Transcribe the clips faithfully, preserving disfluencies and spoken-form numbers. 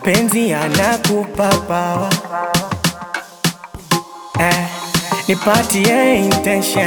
mapenzi yanakupa power. Eh, nipatie intention,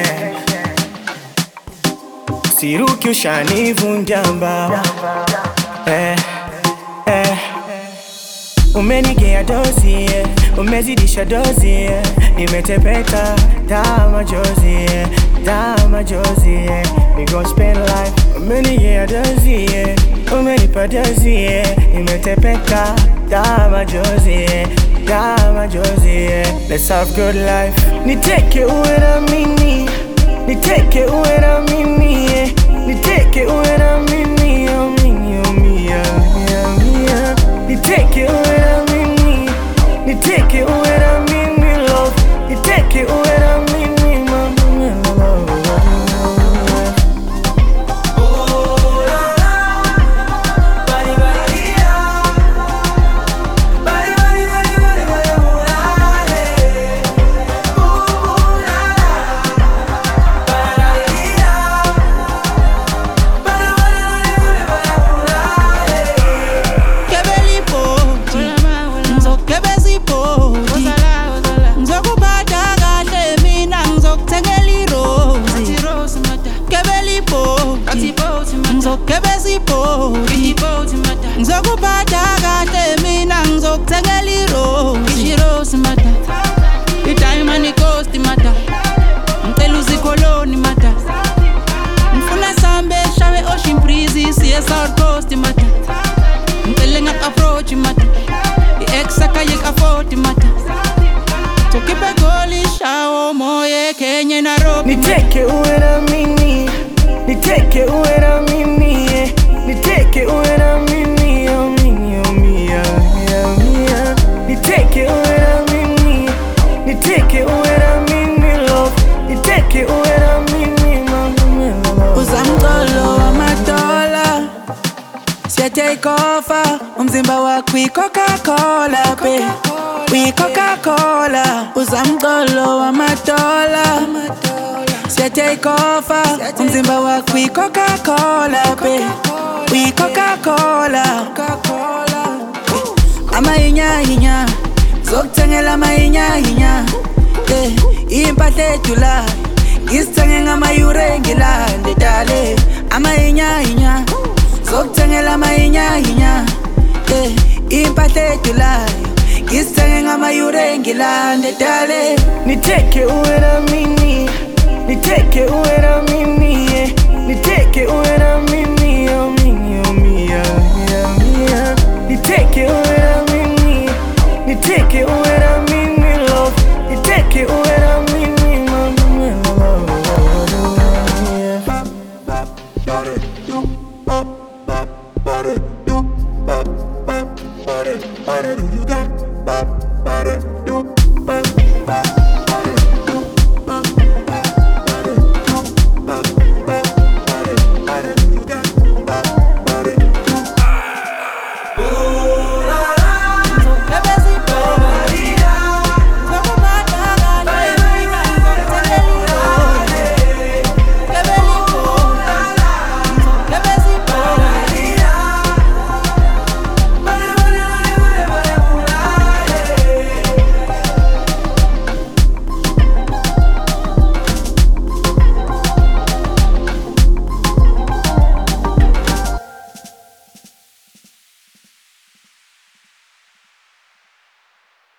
siruki ushanivunja mbawa. Eh, eh, umenigea dozi, yeah. Umezidisha dozi, yeah. Nimetepeta, dama jozi, yeah. Dama jozi, yeah. We gon' spend life. Umenigea dozi, yeah. Umenipa dozi, yeah. Nimetepeta, dama jozi, yeah. Dama jozi, yeah. Let's have good life. Niteke uwe na mimi, niteke uwe na mimi, yeah. Niteke uwe na mimi, oh mimi, oh mimi, oh mimi. Niteke uwe na mimi, niteke uwe na mimi, love. Niteke uwe na mimi, mama, love. Ngizokuphatha kahle mina ngizokuthengela irozi irozi mata i-diamond coast mata ngicela uzikholoni mata ngifuna sambe shawe ocean breeze siye South Coast mata ngicela ngak-approach mata i-ex akayek afford mata so keep a goli shawo moye Kenya Nairobi. Niteke uwe na mimi, niteke uwe na mimi, yeah. Niteke uwe na mimi, oh mimi, oh mimi, oh mimi. Niteke uwe na mimi, niteke uwe na mimi, love. Niteke uwe na mimi, mama, love. Uzamcolo wamadola siya take offer umzimba wakho i-Coca-Cola pe uyi-Coca-Cola. Uzamcolo wamadola siya take offer umzimba wakho i-Coca-Cola pe uyi-Coca-Cola. Amayinya yinya zokuthengela amayinya yinya, eh, impahla edulayo ngisithenge ngamayure ngilande dale. Amayinya yinya zokuthengela amayinya yinya, eh, impahla edulayo ngisithenge ngamayure ngilande dale. Niteke uwe na mimi, niteke uwe na mimi, yeah. Niteke uwe na mimi, oh mimi, oh mimi, oh mimi. Niteke uwe